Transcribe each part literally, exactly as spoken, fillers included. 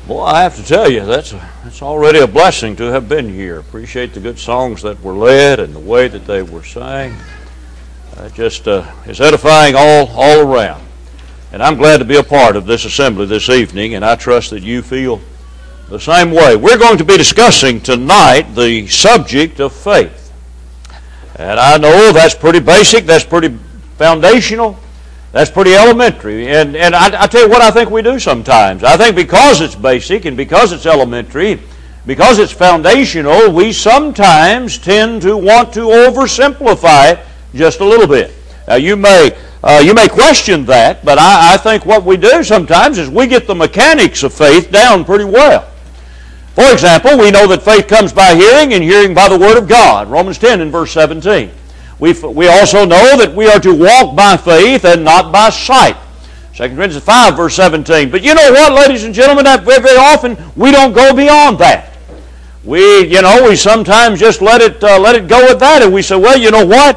Well, I have to tell you, that's a, that's already a blessing to have been here. Appreciate the good songs that were led and the way that they were sang. Uh, just uh, is edifying all, all around. And I'm glad to be a part of this assembly this evening, and I trust that you feel the same way. We're going to be discussing tonight the subject of faith. And I know that's pretty basic, that's pretty foundational. That's pretty elementary. And, and I, I tell you what I think we do sometimes. I think because it's basic and because it's elementary, because it's foundational, we sometimes tend to want to oversimplify it just a little bit. Now you may uh, you may question that, but I, I think what we do sometimes is we get the mechanics of faith down pretty well. For example, we know that faith comes by hearing and hearing by the Word of God. Romans ten and verse seventeen. We we also know that we are to walk by faith and not by sight. Second Corinthians five, verse seventeen. But you know what, ladies and gentlemen, that very, very often we don't go beyond that. We, you know, we sometimes just let it uh, let it go at that, and we say, well, you know what?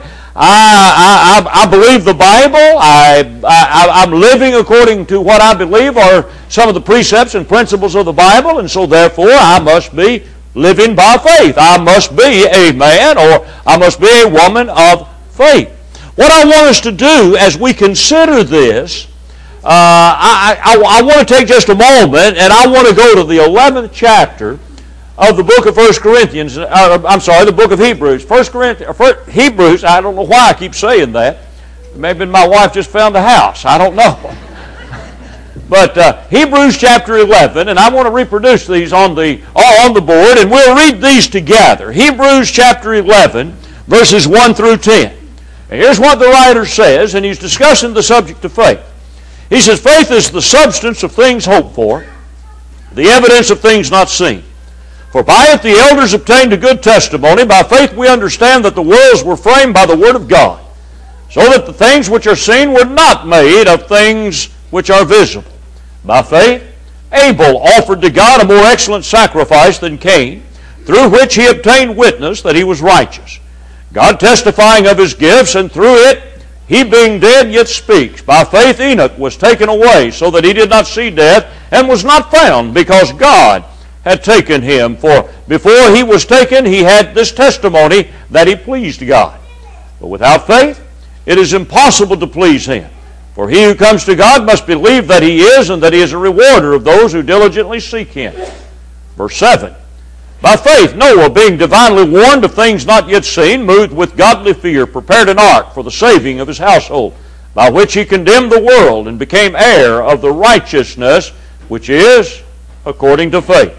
I I, I believe the Bible. I, I I'm living according to what I believe are some of the precepts and principles of the Bible, and so therefore I must be living by faith. I must be a man or I must be a woman of faith. What I want us to do as we consider this, uh, I, I, I want to take just a moment and I want to go to the eleventh chapter of the book of First Corinthians. Uh, I'm sorry, the book of Hebrews. First Corinthians, First, Hebrews, I don't know why I keep saying that. Maybe my wife just found a house. I don't know. But uh, Hebrews chapter eleven, and I want to reproduce these on the on the board, and we'll read these together. Hebrews chapter eleven, verses one through ten. And here's what the writer says, and he's discussing the subject of faith. He says, faith is the substance of things hoped for, the evidence of things not seen. For by it the elders obtained a good testimony. By faith we understand that the worlds were framed by the word of God, so that the things which are seen were not made of things which are visible. By faith, Abel offered to God a more excellent sacrifice than Cain, through which he obtained witness that he was righteous, God testifying of his gifts, and through it, he being dead yet speaks. By faith Enoch was taken away, so that he did not see death, and was not found, because God had taken him. For before he was taken, he had this testimony that he pleased God. But without faith, it is impossible to please him. For he who comes to God must believe that he is, and that he is a rewarder of those who diligently seek him. Verse seven. By faith Noah, being divinely warned of things not yet seen, moved with godly fear, prepared an ark for the saving of his household, by which he condemned the world, and became heir of the righteousness which is according to faith.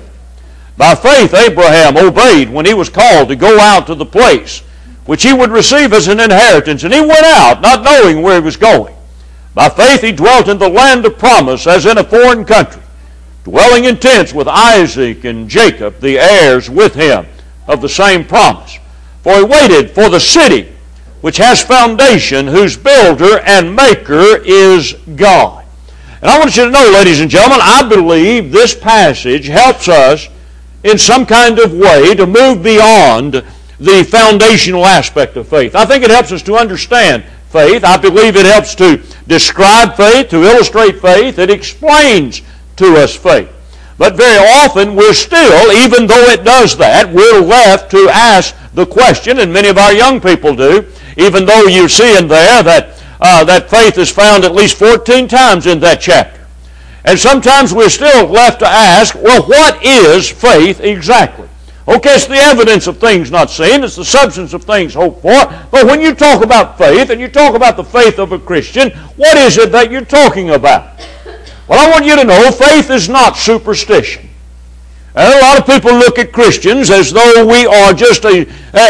By faith Abraham obeyed when he was called to go out to the place which he would receive as an inheritance, and he went out, not knowing where he was going. By faith he dwelt in the land of promise as in a foreign country, dwelling in tents with Isaac and Jacob, the heirs with him of the same promise. For he waited for the city which has foundation, whose builder and maker is God. And I want you to know, ladies and gentlemen, I believe this passage helps us in some kind of way to move beyond the foundational aspect of faith. I think it helps us to understand faith. I believe it helps to describe faith, to illustrate faith. It explains to us faith. But very often we're still, even though it does that, we're left to ask the question, and many of our young people do, even though you see in there that, uh, that faith is found at least fourteen times in that chapter. And sometimes we're still left to ask, well, what is faith exactly? Okay, it's the evidence of things not seen. It's the substance of things hoped for. But when you talk about faith, and you talk about the faith of a Christian, what is it that you're talking about? Well, I want you to know faith is not superstition. And a lot of people look at Christians as though we are just a,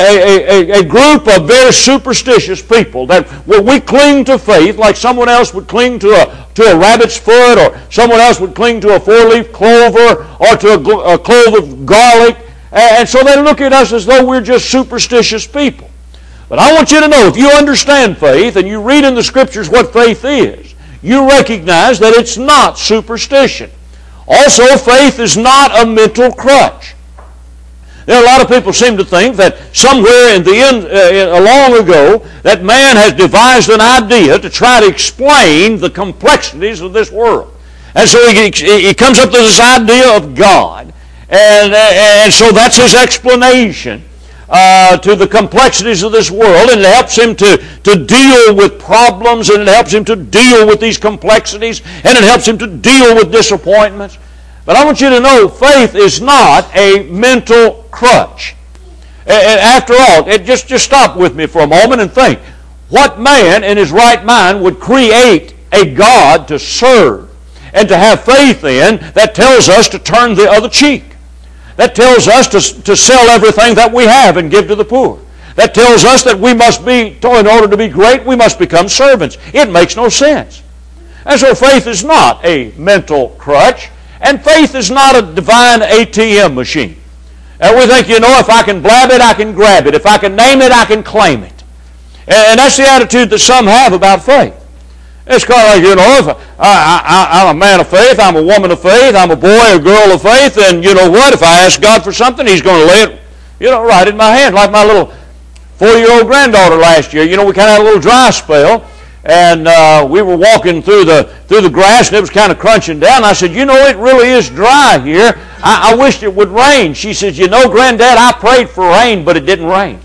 a, a, a group of very superstitious people, that we cling to faith like someone else would cling to a, to a rabbit's foot, or someone else would cling to a four-leaf clover, or to a, a clove of garlic. And so they look at us as though we're just superstitious people. But I want you to know, if you understand faith and you read in the Scriptures what faith is, you recognize that it's not superstition. Also, faith is not a mental crutch. There are a lot of people seem to think that somewhere in the end, uh, long ago, that man has devised an idea to try to explain the complexities of this world. And so he, he comes up with this idea of God. And, and so that's his explanation uh, to the complexities of this world. And it helps him to, to deal with problems, and it helps him to deal with these complexities, and it helps him to deal with disappointments. But I want you to know, faith is not a mental crutch. And after all, it just, just stop with me for a moment and think. What man in his right mind would create a God to serve and to have faith in that tells us to turn the other cheek? That tells us to, to sell everything that we have and give to the poor. That tells us that we must be, in order to be great, we must become servants. It makes no sense. And so faith is not a mental crutch, and faith is not a divine A T M machine. And we think, you know, if I can blab it, I can grab it. If I can name it, I can claim it. And that's the attitude that some have about faith. It's kind of like, you know, if I, I, I'm a man of faith, I'm a woman of faith, I'm a boy or girl of faith, and you know what? If I ask God for something, He's going to lay it, you know, right in my hand. Like my little four-year-old granddaughter last year. You know, we kind of had a little dry spell, and uh, we were walking through the through the grass, and it was kind of crunching down. I said, you know, it really is dry here. I, I wished it would rain. She says, you know, Granddad, I prayed for rain, but it didn't rain.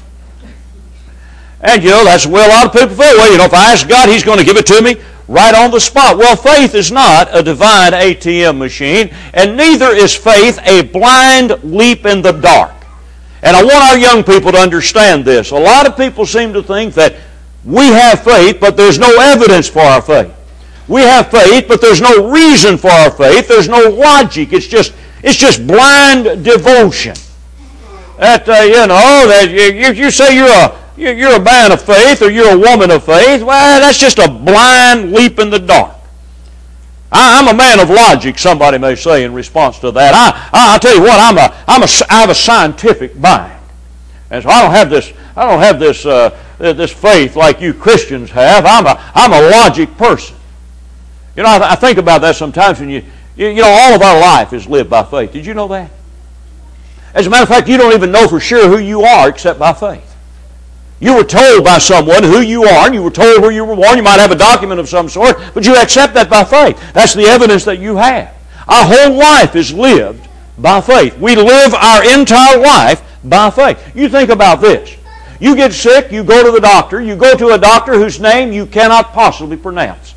And, you know, that's the way a lot of people feel. Well, you know, if I ask God, He's going to give it to me right on the spot. Well, faith is not a divine A T M machine, and neither is faith a blind leap in the dark. And I want our young people to understand this. A lot of people seem to think that we have faith, but there's no evidence for our faith. We have faith, but there's no reason for our faith. There's no logic. It's just, it's just blind devotion. That, uh, you know, that you, you say you're a You're a man of faith or you're a woman of faith, well, that's just a blind leap in the dark. I, I'm a man of logic, somebody may say in response to that. I, I, I'll tell you what, I'm a, I'm a, I have a scientific mind. And so I don't have this, I don't have this, uh, this faith like you Christians have. I'm a, I'm a logic person. You know, I, I think about that sometimes when you, you, you know, all of our life is lived by faith. Did you know that? As a matter of fact, you don't even know for sure who you are except by faith. You were told by someone who you are, and you were told where you were born. You might have a document of some sort, but you accept that by faith. That's the evidence that you have. Our whole life is lived by faith. We live our entire life by faith. You think about this. You get sick, you go to the doctor. You go to a doctor whose name you cannot possibly pronounce.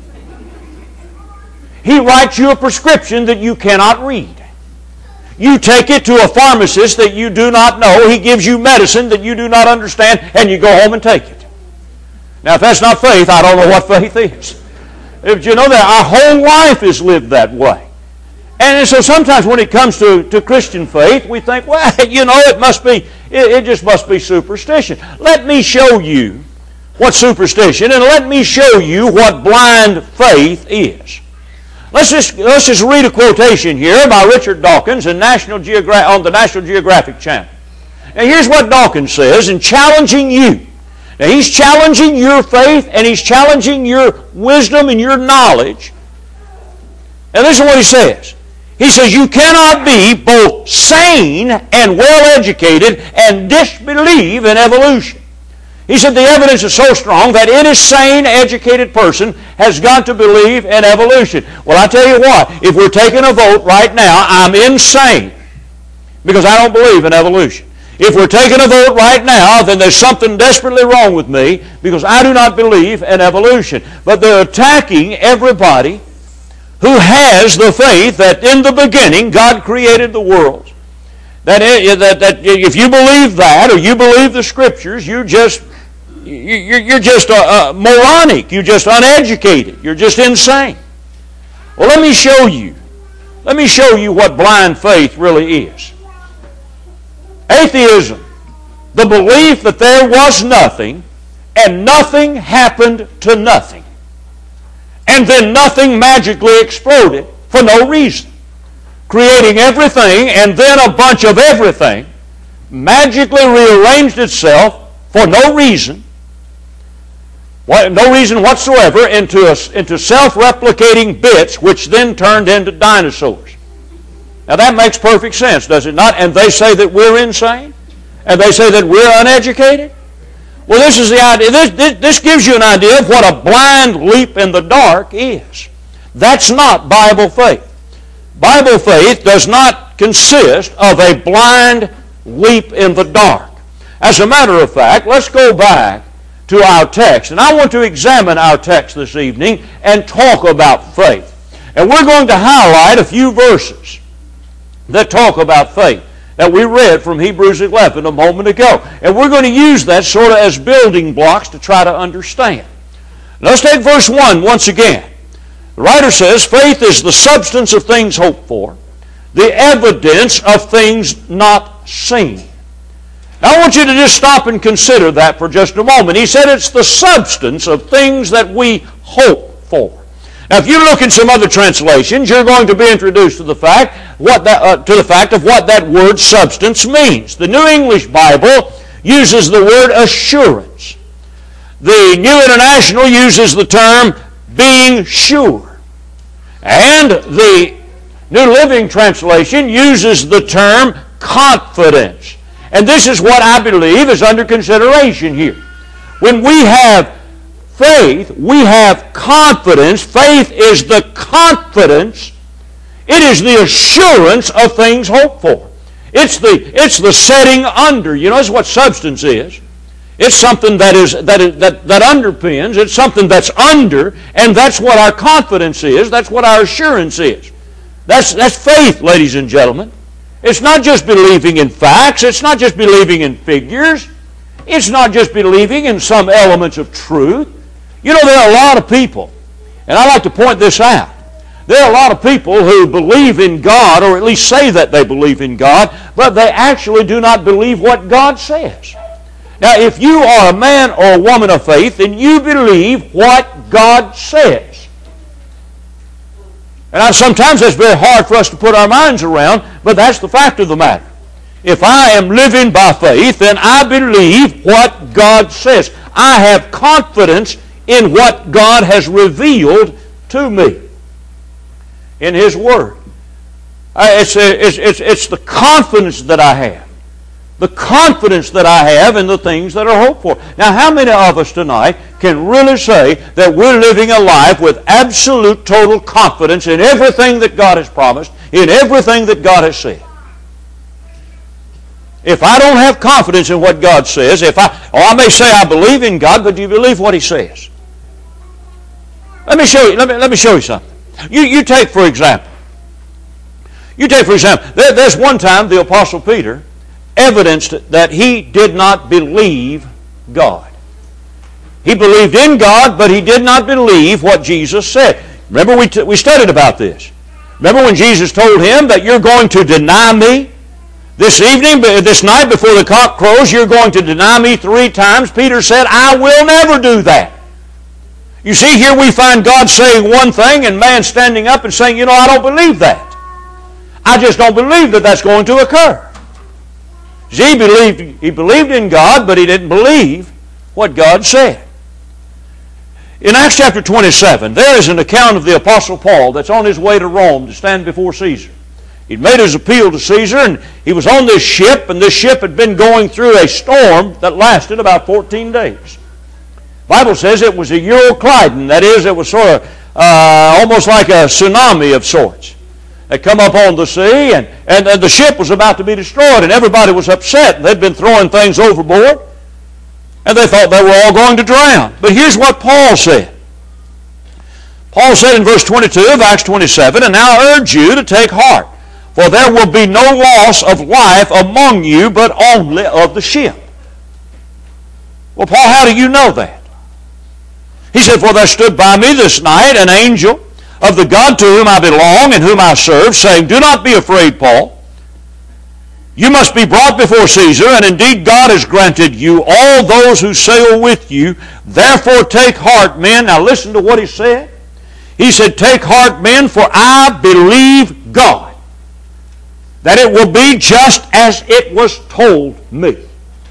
He writes you a prescription that you cannot read. You take it to a pharmacist that you do not know. He gives you medicine that you do not understand, and you go home and take it. Now, if that's not faith, I don't know what faith is. If you know that, our whole life is lived that way. And so sometimes when it comes to, to Christian faith, we think, well, you know, it must be, it, it just must be superstition. Let me show you what superstition, and let me show you what blind faith is. Let's just, let's just read a quotation here by Richard Dawkins in National Geogra- on the National Geographic Channel. And here's what Dawkins says in challenging you. Now, he's challenging your faith, and he's challenging your wisdom and your knowledge. And listen to what he says. He says, you cannot be both sane and well-educated and disbelieve in evolution. He said the evidence is so strong that any sane, educated person has got to believe in evolution. Well, I tell you what, if we're taking a vote right now, I'm insane because I don't believe in evolution. If we're taking a vote right now, then there's something desperately wrong with me because I do not believe in evolution. But they're attacking everybody who has the faith that in the beginning God created the world. That, that, that if you believe that or you believe the Scriptures, you're just You're just uh, uh, moronic. You're just uneducated. You're just insane. Well, let me show you. Let me show you what blind faith really is. Atheism, the belief that there was nothing and nothing happened to nothing. And then nothing magically exploded for no reason. Creating everything and then a bunch of everything magically rearranged itself for no reason. No reason whatsoever into, a, into self-replicating bits which then turned into dinosaurs. Now that makes perfect sense, does it not? And they say that we're insane? And they say that we're uneducated? Well, this is the idea. This, this, this gives you an idea of what a blind leap in the dark is. That's not Bible faith. Bible faith does not consist of a blind leap in the dark. As a matter of fact, let's go back to our text. And I want to examine our text this evening and talk about faith. And we're going to highlight a few verses that talk about faith that we read from Hebrews eleven a moment ago. And we're going to use that sort of as building blocks to try to understand. Let's take verse one once again. The writer says, faith is the substance of things hoped for, the evidence of things not seen. Now I want you to just stop and consider that for just a moment. He said it's the substance of things that we hope for. Now, if you look in some other translations, you're going to be introduced to the fact what that, uh, to the fact of what that word substance means. The New English Bible uses the word assurance. The New International uses the term being sure. And the New Living Translation uses the term confidence. And this is what I believe is under consideration here. When we have faith, we have confidence. Faith is the confidence. It is the assurance of things hoped for. It's the, it's the setting under. You know, that's what substance is. It's something that is that is that, that underpins. It's something that's under, and that's what our confidence is. That's what our assurance is. That's that's faith, ladies and gentlemen. It's not just believing in facts. It's not just believing in figures. It's not just believing in some elements of truth. You know, there are a lot of people, and I like to point this out. There are a lot of people who believe in God, or at least say that they believe in God, but they actually do not believe what God says. Now, if you are a man or a woman of faith, then you believe what God says. And I, sometimes that's very hard for us to put our minds around, but that's the fact of the matter. If I am living by faith, then I believe what God says. I have confidence in what God has revealed to me in His Word. It's, it's, it's, it's the confidence that I have. The confidence that I have in the things that are hoped for. Now, how many of us tonight can really say that we're living a life with absolute, total confidence in everything that God has promised, in everything that God has said? If I don't have confidence in what God says, if I, or I may say I believe in God, but do you believe what He says? Let me show you. Let me let me show you something. You you take for example. You take for example. There, there's one time the Apostle Peter evidenced that he did not believe God. He believed in God, but he did not believe what Jesus said. Remember, we, t- we studied about this. Remember when Jesus told him that you're going to deny me? This evening, this night before the cock crows, you're going to deny me three times. Peter said, I will never do that. You see, here we find God saying one thing and man standing up and saying, you know, I don't believe that. I just don't believe that that's going to occur. See, he believed, he believed in God, but he didn't believe what God said. In Acts chapter twenty-seven, there is an account of the Apostle Paul that's on his way to Rome to stand before Caesar. He'd made his appeal to Caesar, and he was on this ship, and this ship had been going through a storm that lasted about fourteen days. The Bible says it was a Euroclydon. That is, it was sort of uh, almost like a tsunami of sorts. They come up on the sea, and, and, and the ship was about to be destroyed, and everybody was upset. They'd been throwing things overboard, and they thought they were all going to drown. But here's what Paul said. Paul said in verse twenty-two of Acts twenty-seven, and now I urge you to take heart, for there will be no loss of life among you, but only of the ship. Well, Paul, how do you know that? He said, for there stood by me this night an angel of the God to whom I belong and whom I serve, saying, do not be afraid, Paul. You must be brought before Caesar, and indeed God has granted you all those who sail with you. Therefore take heart, men. Now listen to what he said. He said, take heart, men, for I believe God, that it will be just as it was told me.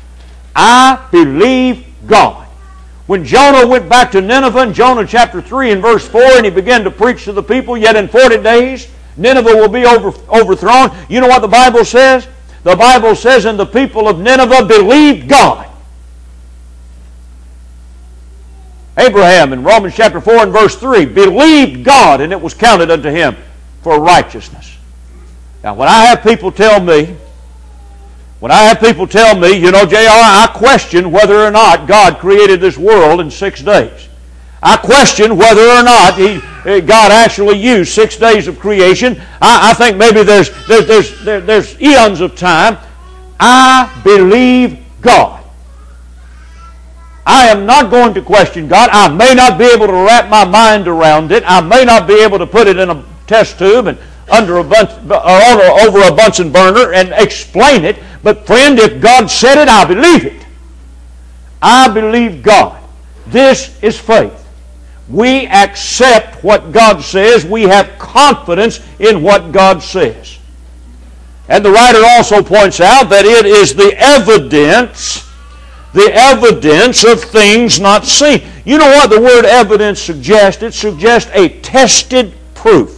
I believe God. When Jonah went back to Nineveh in Jonah chapter three and verse four, and he began to preach to the people, yet in forty days Nineveh will be over, overthrown. You know what the Bible says? The Bible says, and the people of Nineveh believed God. Abraham in Romans chapter four and verse three believed God, and it was counted unto him for righteousness. Now, when I have people tell me, when I have people tell me, you know, J R, I question whether or not God created this world in six days. I question whether or not he, God actually used six days of creation. I, I think maybe there's, there, there's, there, there's eons of time. I believe God. I am not going to question God. I may not be able to wrap my mind around it. I may not be able to put it in a test tube and under a bunch, or over a Bunsen burner and explain it. But friend, if God said it, I believe it. I believe God. This is faith. We accept what God says. We have confidence in what God says. And the writer also points out that it is the evidence, the evidence of things not seen. You know what the word evidence suggests? It suggests a tested proof.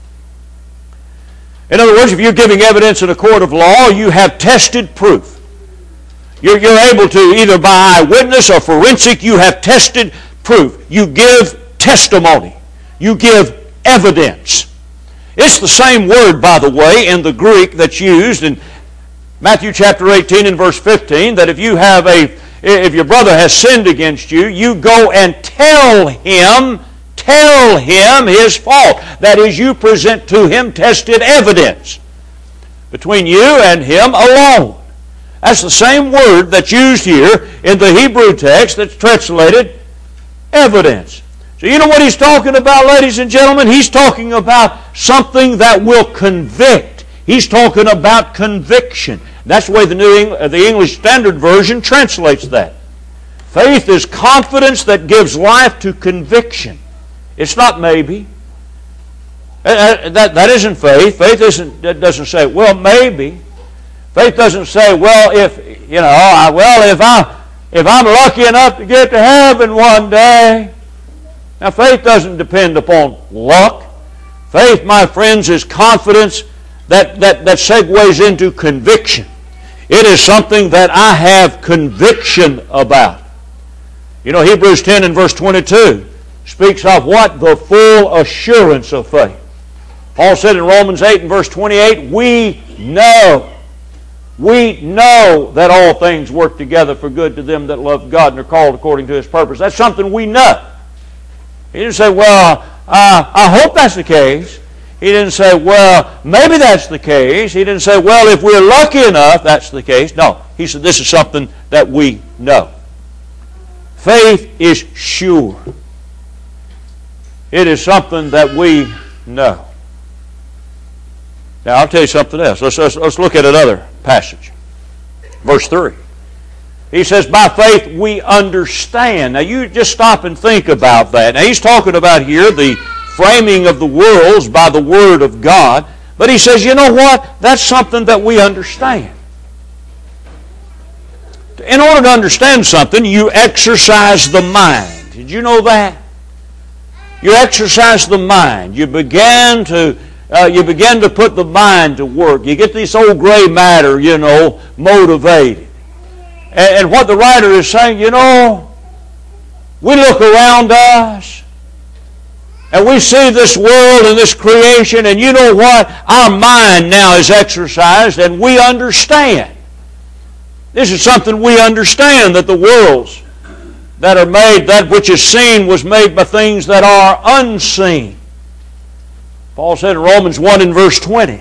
In other words, if you're giving evidence in a court of law, you have tested proof. You're, you're able to, either by eyewitness or forensic, you have tested proof. You give testimony. You give evidence. It's the same word, by the way, in the Greek that's used in Matthew chapter eighteen and verse fifteen, that if you have a, if your brother has sinned against you, you go and tell him, tell him his fault. That is, you present to him tested evidence between you and him alone. That's the same word that's used here in the Hebrew text that's translated evidence. So you know what he's talking about, ladies and gentlemen? He's talking about something that will convict. He's talking about conviction. That's the way the, New Eng- the English Standard Version translates that. Faith is confidence that gives life to conviction. It's not maybe. That, that, that isn't faith. Faith isn't, that doesn't say, well, maybe. Faith doesn't say, well, if, you know, I, well, if, I, if I'm lucky enough to get to heaven one day. Now, faith doesn't depend upon luck. Faith, my friends, is confidence that, that, that segues into conviction. It is something that I have conviction about. You know, Hebrews ten and verse twenty-two speaks of what? The full assurance of faith. Paul said in Romans eight and verse twenty-eight, we know, we know that all things work together for good to them that love God and are called according to His purpose. That's something we know. He didn't say, well, uh, I hope that's the case. He didn't say, well, maybe that's the case. He didn't say, well, if we're lucky enough, that's the case. No, he said this is something that we know. Faith is sure. It is something that we know. Now, I'll tell you something else. Let's, let's, let's look at another passage. Verse three. He says, by faith we understand. Now, you just stop and think about that. Now, he's talking about here the framing of the worlds by the Word of God. But he says, you know what? That's something that we understand. In order to understand something, you exercise the mind. Did you know that? You exercise the mind. You begin to uh, you begin to put the mind to work. You get this old gray matter, you know, motivated. And, and what the writer is saying, you know, we look around us and we see this world and this creation, and you know what? Our mind now is exercised and we understand. This is something we understand, that the worlds that are made, that which is seen was made by things that are unseen. Paul said in Romans one and verse twenty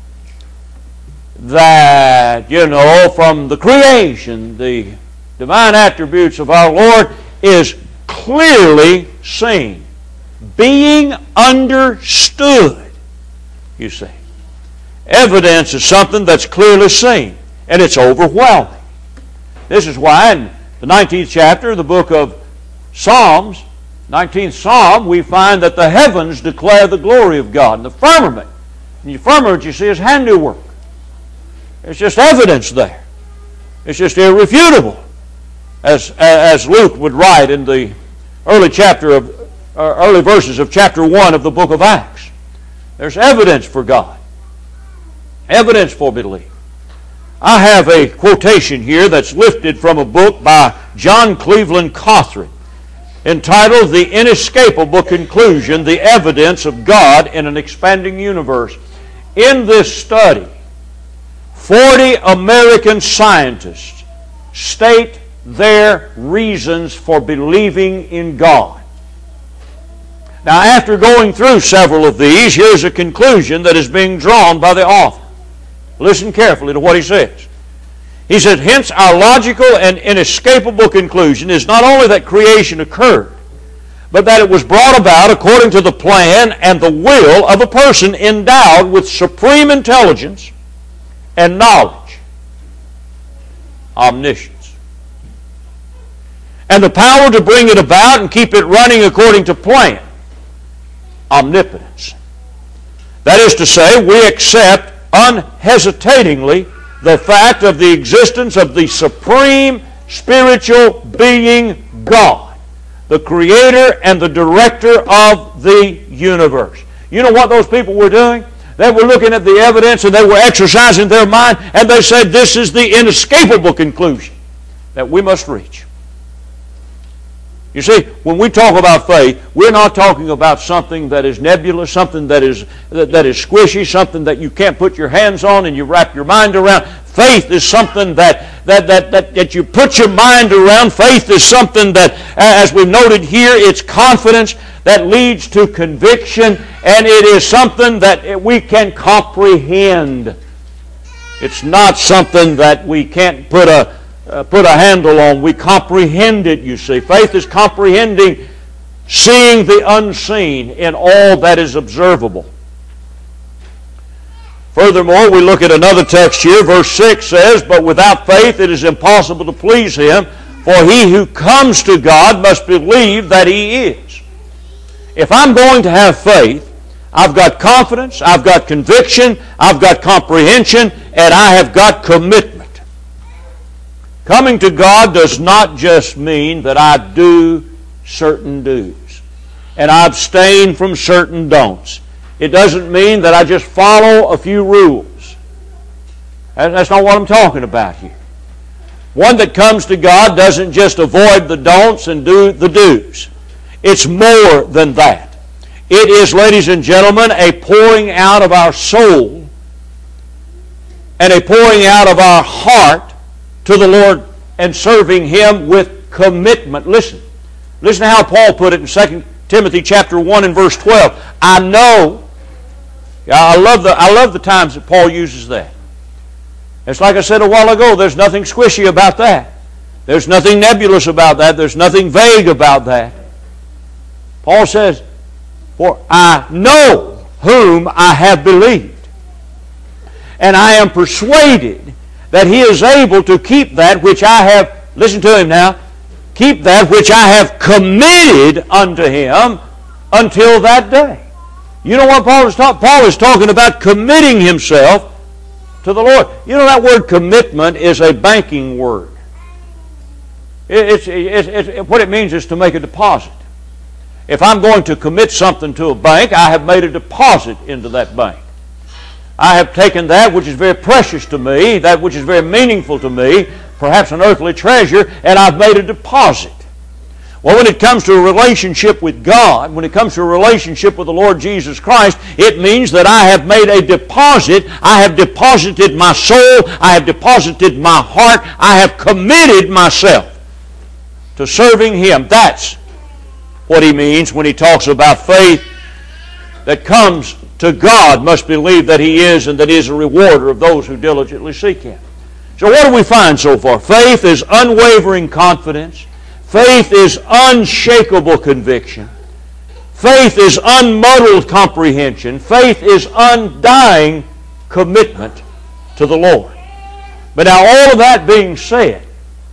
that, you know, from the creation, the divine attributes of our Lord is clearly seen, being understood, you see. Evidence is something that's clearly seen, and it's overwhelming. This is why in the nineteenth chapter of the book of Psalms, nineteenth Psalm, we find that the heavens declare the glory of God, and the firmament, and the firmament you see is handiwork. It's just evidence there. It's just irrefutable, as as Luke would write in the early chapter of uh, early verses of chapter one of the book of Acts. There's evidence for God, evidence for belief. I have a quotation here that's lifted from a book by John Cleveland Cothran. entitled The Inescapable Conclusion, The Evidence of God in an Expanding Universe. In this study, forty American scientists state their reasons for believing in God. Now, after going through several of these, here's a conclusion that is being drawn by the author. Listen carefully to what he says. He said, hence our logical and inescapable conclusion is not only that creation occurred, but that it was brought about according to the plan and the will of a person endowed with supreme intelligence and knowledge, omniscience, and the power to bring it about and keep it running according to plan, omnipotence. That is to say, we accept unhesitatingly the fact of the existence of the supreme spiritual being God, the creator and the director of the universe. You know what those people were doing? They were looking at the evidence and they were exercising their mind, and they said this is the inescapable conclusion that we must reach. You see, when we talk about faith, we're not talking about something that is nebulous, something that is that, that is squishy, something that you can't put your hands on and you wrap your mind around. Faith is something that that that that, that you put your mind around. Faith is something that, as we've noted here, it's confidence that leads to conviction, and it is something that we can comprehend. It's not something that we can't put a Uh, put a handle on. We comprehend it, you see. Faith is comprehending, seeing the unseen in all that is observable. Furthermore, we look at another text here. Verse six says, but without faith it is impossible to please Him, for he who comes to God must believe that He is. If I'm going to have faith, I've got confidence, I've got conviction, I've got comprehension, and I have got commitment. Coming to God does not just mean that I do certain do's and I abstain from certain don'ts. It doesn't mean that I just follow a few rules. That's not what I'm talking about here. One that comes to God doesn't just avoid the don'ts and do the do's. It's more than that. It is, ladies and gentlemen, a pouring out of our soul and a pouring out of our heart to the Lord and serving Him with commitment. Listen. Listen to how Paul put it in Second Timothy chapter one and verse twelve. I know, I love the, I love the times that Paul uses that. It's like I said a while ago, there's nothing squishy about that. There's nothing nebulous about that. There's nothing vague about that. Paul says, for I know whom I have believed, and I am persuaded that He is able to keep that which I have, listen to him now, keep that which I have committed unto Him until that day. You know what Paul is talking? Paul is talking about committing himself to the Lord. You know that word commitment is a banking word. It's, it's, it's, it's, what it means is to make a deposit. If I'm going to commit something to a bank, I have made a deposit into that bank. I have taken that which is very precious to me, that which is very meaningful to me, perhaps an earthly treasure, and I've made a deposit. Well, when it comes to a relationship with God, when it comes to a relationship with the Lord Jesus Christ, it means that I have made a deposit. I have deposited my soul. I have deposited my heart. I have committed myself to serving Him. That's what he means when he talks about faith that comes to God must believe that He is and that He is a rewarder of those who diligently seek Him. So what do we find so far? Faith is unwavering confidence. Faith is unshakable conviction. Faith is unmuddled comprehension. Faith is undying commitment to the Lord. But now all of that being said,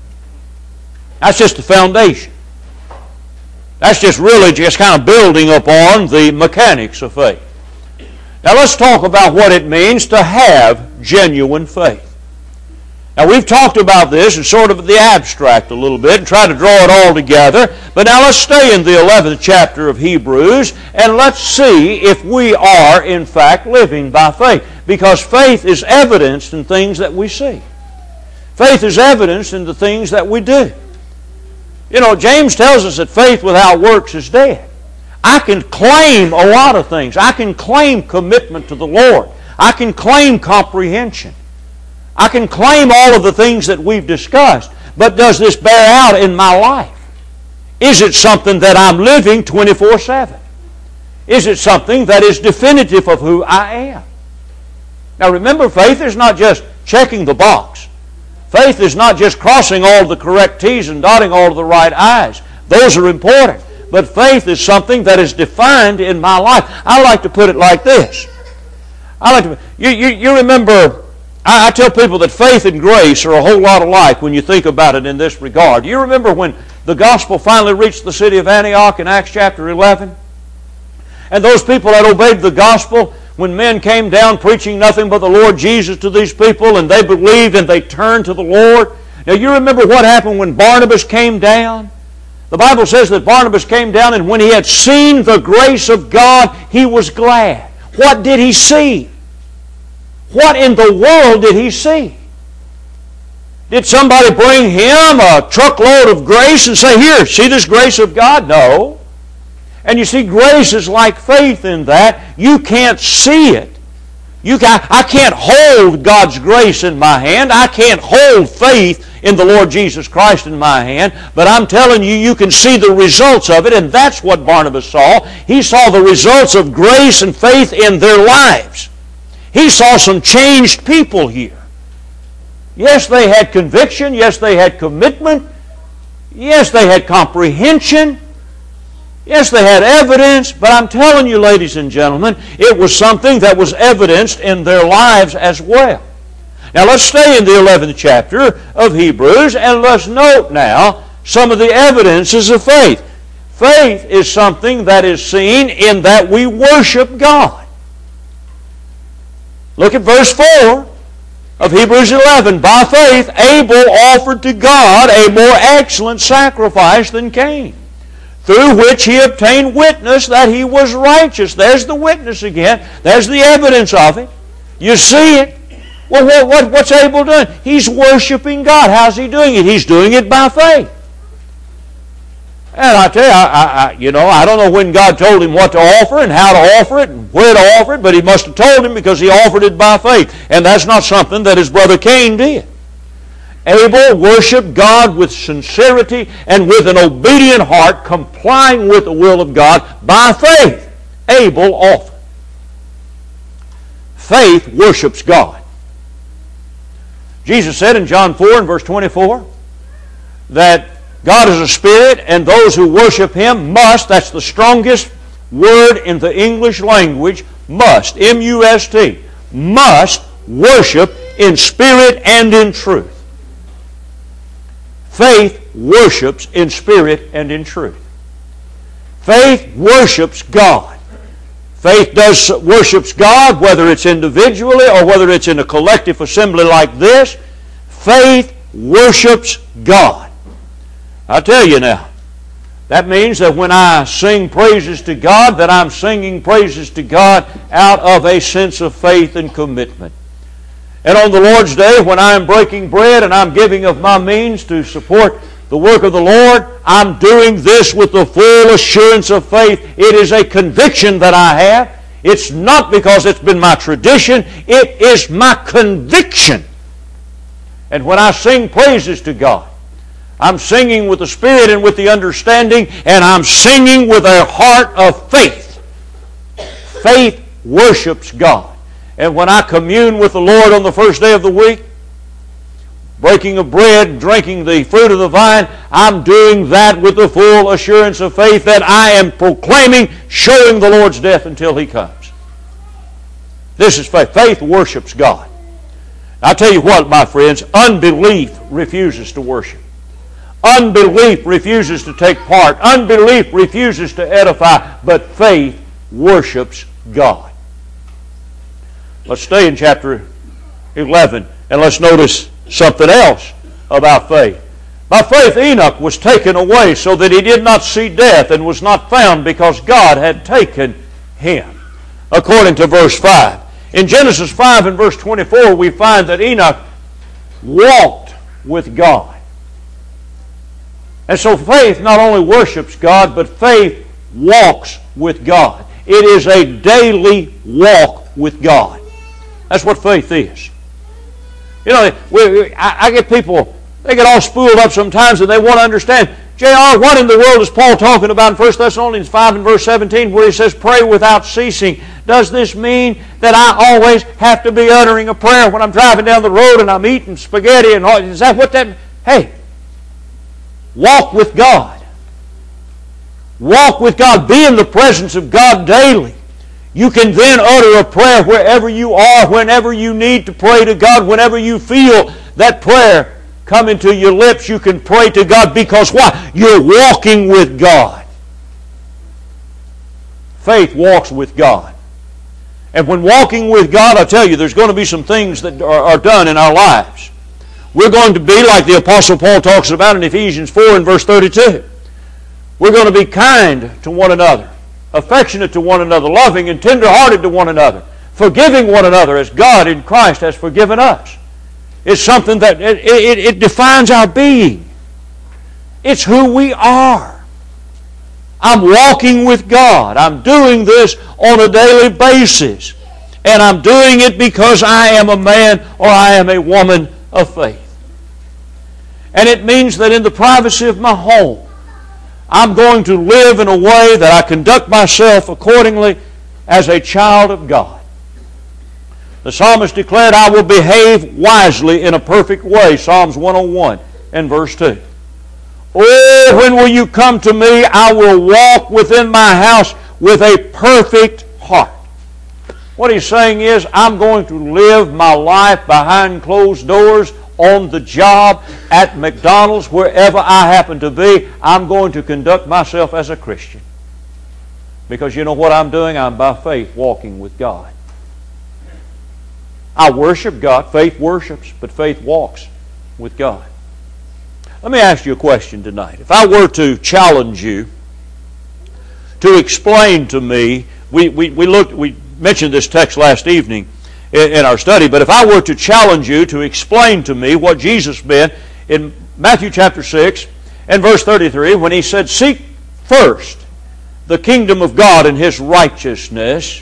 that's just the foundation. That's just really just kind of building upon the mechanics of faith. Now let's talk about what it means to have genuine faith. Now we've talked about this in sort of the abstract a little bit and tried to draw it all together. But now let's stay in the eleventh chapter of Hebrews and let's see if we are in fact living by faith. Because faith is evidenced in things that we see. Faith is evidenced in the things that we do. You know, James tells us that faith without works is dead. I can claim a lot of things. I can claim commitment to the Lord. I can claim comprehension. I can claim all of the things that we've discussed. But does this bear out in my life? Is it something that I'm living twenty-four seven? Is it something that is definitive of who I am? Now remember, faith is not just checking the box. Faith is not just crossing all the correct T's and dotting all the right I's. Those are important. But faith is something that is defined in my life. I like to put it like this. I like to. You, you, you remember, I, I tell people that faith and grace are a whole lot alike when you think about it in this regard. You remember when the gospel finally reached the city of Antioch in Acts chapter eleven? And those people that obeyed the gospel, when men came down preaching nothing but the Lord Jesus to these people, and they believed and they turned to the Lord. Now you remember what happened when Barnabas came down? The Bible says that Barnabas came down, and when he had seen the grace of God, he was glad. What did he see? What in the world did he see? Did somebody bring him a truckload of grace and say, here, see this grace of God? No. And you see, grace is like faith in that. You can't see it. You can, I can't hold God's grace in my hand. I can't hold faith in the Lord Jesus Christ in my hand. But I'm telling you, you can see the results of it, and that's what Barnabas saw. He saw the results of grace and faith in their lives. He saw some changed people here. Yes, they had conviction. Yes, they had commitment. Yes, they had comprehension. Yes, they had evidence, but I'm telling you, ladies and gentlemen, it was something that was evidenced in their lives as well. Now let's stay in the eleventh chapter of Hebrews, and let's note now some of the evidences of faith. Faith is something that is seen in that we worship God. Look at verse four of Hebrews eleven. By faith, Abel offered to God a more excellent sacrifice than Cain, through which he obtained witness that he was righteous. There's the witness again. There's the evidence of it. You see it. Well, what, what, what's Abel doing? He's worshiping God. How's he doing it? He's doing it by faith. And I tell you, I, I, you know, I don't know when God told him what to offer and how to offer it and where to offer it, but he must have told him because he offered it by faith. And that's not something that his brother Cain did. Abel worshiped God with sincerity and with an obedient heart, complying with the will of God by faith. Abel offered. Faith worships God. Jesus said in John four and verse twenty-four that God is a spirit, and those who worship Him must, that's the strongest word in the English language, must, M U S T, must worship in spirit and in truth. Faith worships in spirit and in truth. Faith worships God. Faith does worships God, whether it's individually or whether it's in a collective assembly like this. Faith worships God. I tell you now, that means that when I sing praises to God, that I'm singing praises to God out of a sense of faith and commitment. And on the Lord's Day, when I'm breaking bread and I'm giving of my means to support the work of the Lord, I'm doing this with the full assurance of faith. It is a conviction that I have. It's not because it's been my tradition. It is my conviction. And when I sing praises to God, I'm singing with the Spirit and with the understanding, and I'm singing with a heart of faith. Faith worships God. And when I commune with the Lord on the first day of the week, breaking of bread, drinking the fruit of the vine, I'm doing that with the full assurance of faith that I am proclaiming, showing the Lord's death until He comes. This is faith. Faith worships God. I'll tell you what, my friends, unbelief refuses to worship. Unbelief refuses to take part. Unbelief refuses to edify, but faith worships God. Let's stay in chapter eleven, and let's notice something else about faith. By faith Enoch was taken away so that he did not see death, and was not found because God had taken him. According to verse five. In Genesis five and verse twenty-four, we find that Enoch walked with God. And so faith not only worships God, but faith walks with God. It is a daily walk with God. That's what faith is. You know, we, I, I get people, they get all spooled up sometimes and they want to understand, J R, what in the world is Paul talking about in First Thessalonians five and verse seventeen where he says, pray without ceasing? Does this mean that I always have to be uttering a prayer when I'm driving down the road and I'm eating spaghetti and all? Is that what that... Hey, walk with God. Walk with God. Be in the presence of God daily. You can then utter a prayer wherever you are, whenever you need to pray to God, whenever you feel that prayer coming to your lips, you can pray to God because why? You're walking with God. Faith walks with God. And when walking with God, I tell you, there's going to be some things that are, are done in our lives. We're going to be like the Apostle Paul talks about in Ephesians four and verse thirty-two. We're going to be kind to one another, affectionate to one another, loving and tender-hearted to one another, forgiving one another as God in Christ has forgiven us. It's something that it, it, it defines our being. It's who we are. I'm walking with God. I'm doing this on a daily basis. And I'm doing it because I am a man or I am a woman of faith. And it means that in the privacy of my home, I'm going to live in a way that I conduct myself accordingly as a child of God. The psalmist declared, I will behave wisely in a perfect way. Psalms one oh one and verse two. Oh, when will you come to me? I will walk within my house with a perfect heart. What he's saying is, I'm going to live my life behind closed doors, on the job, at McDonald's, wherever I happen to be. I'm going to conduct myself as a Christian. Because you know what I'm doing? I'm by faith walking with God. I worship God. Faith worships, but faith walks with God. Let me ask you a question tonight. If I were to challenge you to explain to me, we, we, we looked, we mentioned this text last evening in, in our study, but if I were to challenge you to explain to me what Jesus meant in Matthew chapter six and verse thirty-three when He said, seek first the kingdom of God and His righteousness,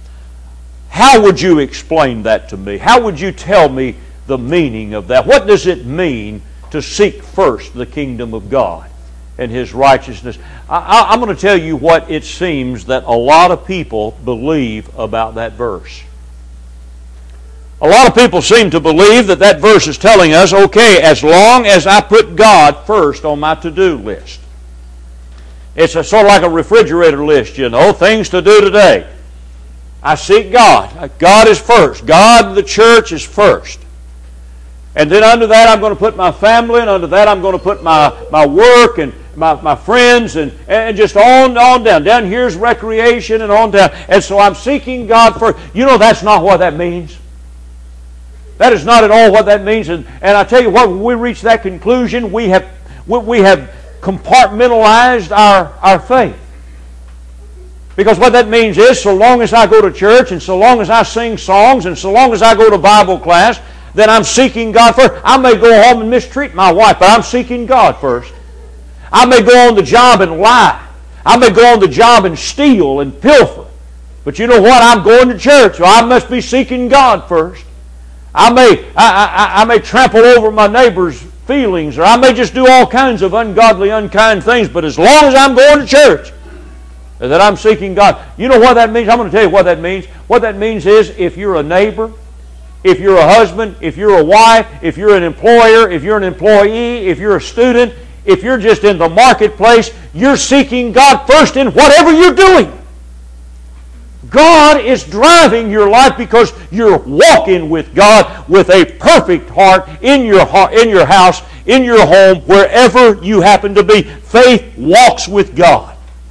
how would you explain that to me? How would you tell me the meaning of that? What does it mean to seek first the kingdom of God and His righteousness? I, I, I'm going to tell you what it seems that a lot of people believe about that verse. A lot of people seem to believe that that verse is telling us, okay, as long as I put God first on my to-do list. It's a, sort of like a refrigerator list, you know, things to do today. I seek God. God is first. God and the church is first. And then under that I'm going to put my family, and under that I'm going to put my, my work and my, my friends, and, and just on on down. Down here's recreation and on down. And so I'm seeking God first. You know that's not what that means. That is not at all what that means. And, and I tell you what, when we reach that conclusion, we have we, we have compartmentalized our, our faith. Because what that means is, so long as I go to church, and so long as I sing songs, and so long as I go to Bible class, then I'm seeking God first. I may go home and mistreat my wife, but I'm seeking God first. I may go on the job and lie. I may go on the job and steal and pilfer. But you know what? I'm going to church, so I must be seeking God first. I may, I, I, I may trample over my neighbor's feelings, or I may just do all kinds of ungodly, unkind things, but as long as I'm going to church, that I'm seeking God. You know what that means? I'm going to tell you what that means. What that means is, if you're a neighbor, if you're a husband, if you're a wife, if you're an employer, if you're an employee, if you're a student, if you're just in the marketplace, you're seeking God first in whatever you're doing. God is driving your life because you're walking with God with a perfect heart in your heart, in your house, in your home, wherever you happen to be. Faith walks with God.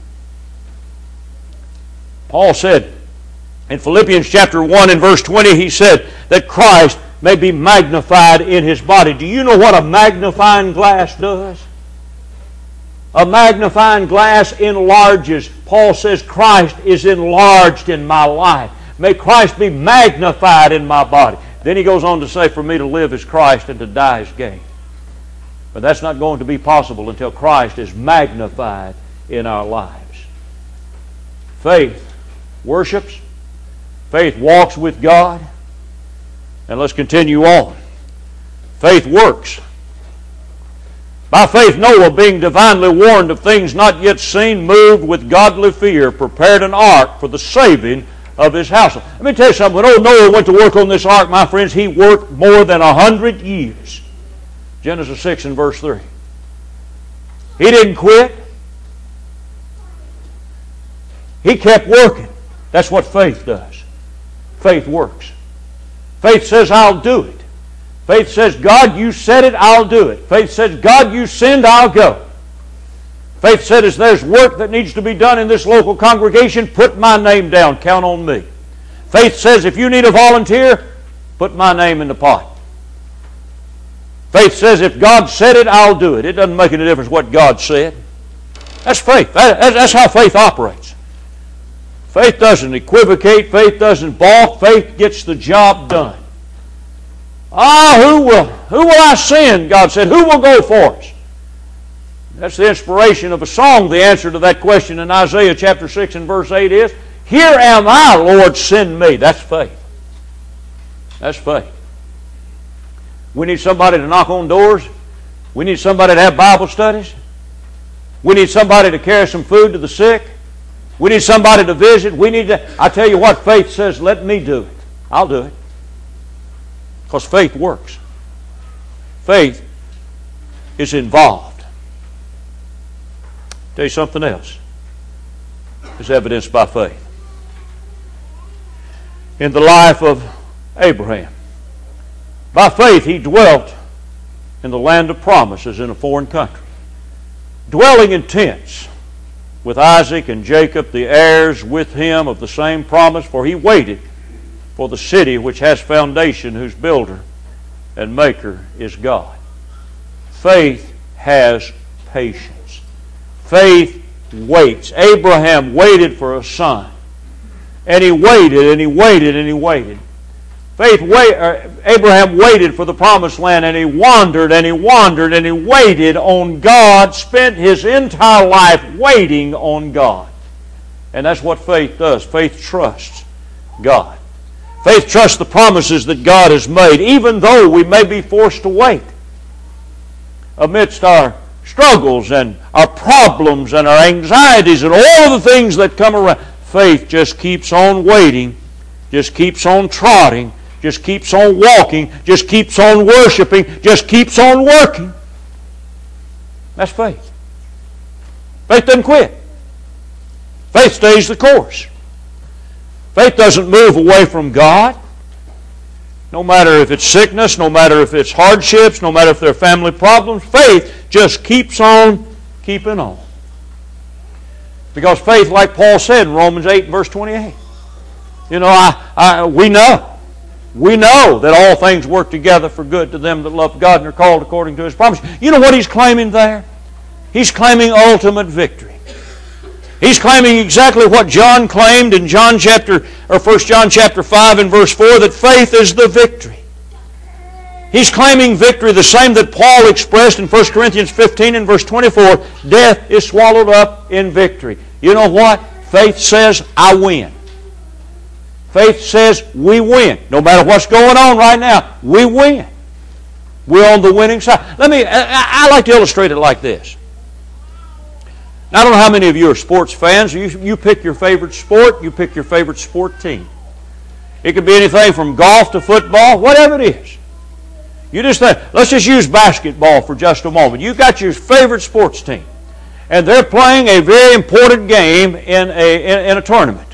Paul said in Philippians chapter one and verse twenty, he said that Christ may be magnified in His body. Do you know what a magnifying glass does? A magnifying glass enlarges. Paul says Christ is enlarged in my life. May Christ be magnified in my body. Then he goes on to say, for me to live is Christ and to die is gain. But that's not going to be possible until Christ is magnified in our lives. Faith worships. Faith walks with God. And let's continue on. Faith works. By faith Noah, being divinely warned of things not yet seen, moved with godly fear, prepared an ark for the saving of his household. Let me tell you something. When old Noah went to work on this ark, my friends, he worked more than a hundred years. Genesis six and verse three. He didn't quit. He kept working. That's what faith does. Faith works. Faith says, I'll do it. Faith says, God, you said it, I'll do it. Faith says, God, you send, I'll go. Faith said, as there's work that needs to be done in this local congregation, put my name down, count on me. Faith says, if you need a volunteer, put my name in the pot. Faith says, if God said it, I'll do it. It doesn't make any difference what God said. That's faith. That's how faith operates. Faith doesn't equivocate. Faith doesn't balk. Faith gets the job done. Ah, who will, who will I send? God said, who will go for us? That's the inspiration of a song. The answer to that question in Isaiah chapter six and verse eight is, here am I, Lord, send me. That's faith. That's faith. We need somebody to knock on doors. We need somebody to have Bible studies. We need somebody to carry some food to the sick. We need somebody to visit. We need to, I tell you what, faith says, let me do it. I'll do it. Because faith works. Faith is involved. I'll tell you something else. Is evidenced by faith. In the life of Abraham, by faith he dwelt in the land of promises in a foreign country, dwelling in tents with Isaac and Jacob, the heirs with him of the same promise, for he waited for the city which has foundation, whose builder and maker is God. Faith has patience. Faith waits. Abraham waited for a son. And he waited, and he waited, and he waited. Faith, wait, uh, Abraham waited for the promised land, and he wandered, and he wandered, and he waited on God, spent his entire life waiting on God. And that's what faith does. Faith trusts God. Faith trusts the promises that God has made, even though we may be forced to wait. Amidst our struggles and our problems and our anxieties and all of the things that come around, faith just keeps on waiting, just keeps on trotting, just keeps on walking, just keeps on worshiping, just keeps on working. That's faith. Faith doesn't quit. Faith stays the course. Faith doesn't move away from God. No matter if it's sickness, no matter if it's hardships, no matter if they're family problems, faith just keeps on keeping on. Because faith, like Paul said in Romans eight, verse twenty-eight, you know, I, I, we know. We know that all things work together for good to them that love God and are called according to His promise. You know what he's claiming there? He's claiming ultimate victory. He's claiming exactly what John claimed in John chapter or First John chapter five and verse four, that faith is the victory. He's claiming victory the same that Paul expressed in First Corinthians fifteen and verse twenty-four. Death is swallowed up in victory. You know what? Faith says, I win. Faith says we win. No matter what's going on right now, we win. We're on the winning side. Let me, I, I like to illustrate it like this. Now, I don't know how many of you are sports fans. You, you pick your favorite sport, you pick your favorite sport team. It could be anything from golf to football, whatever it is. You just think, let's just use basketball for just a moment. You've got your favorite sports team, and they're playing a very important game in a, in, in a tournament.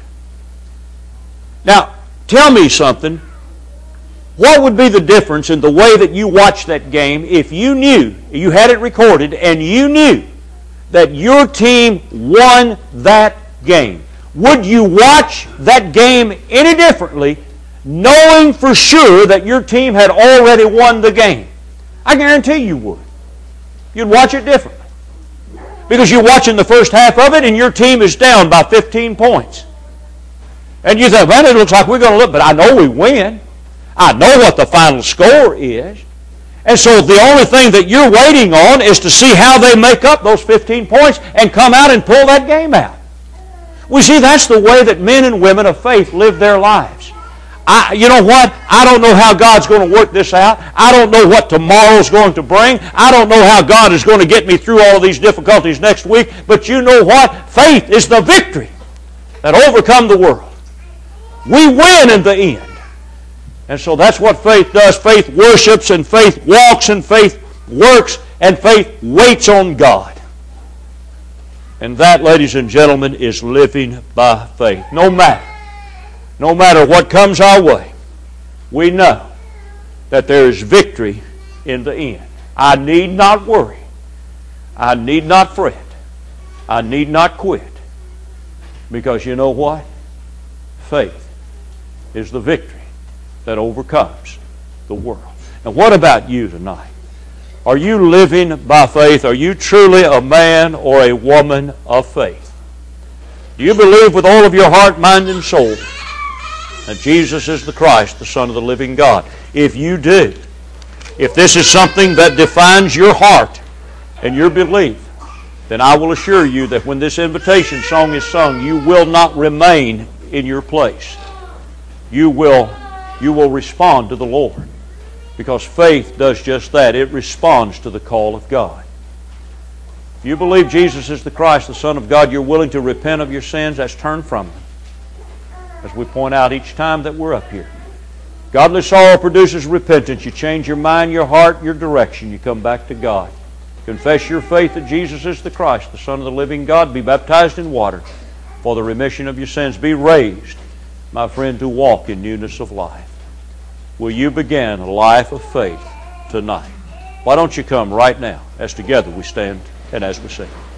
Now, tell me something. What would be the difference in the way that you watch that game if you knew, you had it recorded, and you knew that your team won that game? Would you watch that game any differently knowing for sure that your team had already won the game? I guarantee you would. You'd watch it differently. Because you're watching the first half of it and your team is down by fifteen points. And you think, man, it looks like we're going to look, but I know we win. I know what the final score is. And so the only thing that you're waiting on is to see how they make up those fifteen points and come out and pull that game out. We see that's the way that men and women of faith live their lives. I, you know what? I don't know how God's going to work this out. I don't know what tomorrow's going to bring. I don't know how God is going to get me through all of these difficulties next week. But you know what? Faith is the victory that overcomes the world. We win in the end. And so that's what faith does. Faith worships, and faith walks, and faith works, and faith waits on God. And that, ladies and gentlemen, is living by faith. No matter, no matter what comes our way, we know that there is victory in the end. I need not worry. I need not fret. I need not quit. Because you know what? Faith is the victory that overcomes the world. And what about you tonight? Are you living by faith? Are you truly a man or a woman of faith? Do you believe with all of your heart, mind, and soul that Jesus is the Christ, the Son of the living God? If you do, if this is something that defines your heart and your belief, then I will assure you that when this invitation song is sung, you will not remain in your place. You will, you will respond to the Lord. Because faith does just that. It responds to the call of God. If you believe Jesus is the Christ, the Son of God, you're willing to repent of your sins, that's turn from them. As we point out each time that we're up here. Godly sorrow produces repentance. You change your mind, your heart, your direction. You come back to God. Confess your faith that Jesus is the Christ, the Son of the living God. Be baptized in water for the remission of your sins. Be raised, my friend, to walk in newness of life. Will you begin a life of faith tonight? Why don't you come right now as together we stand and as we sing?